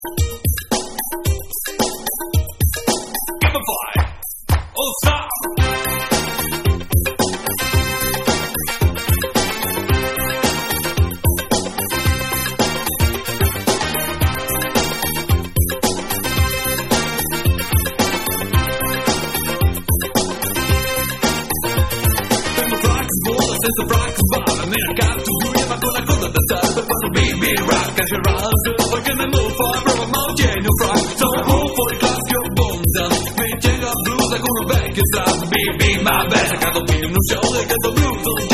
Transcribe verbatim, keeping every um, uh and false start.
Oh, stop! Senza Frank Bar, ne ha cazzo lui, ma con la coda da stare per fare B B rock, e c'è Raz, perché nel move for, prova ma un genio Frank, sono move for il classico bonza, mi c'è la blues con un vecchio strap, B B ma beh, saccato più in un show, e che blues,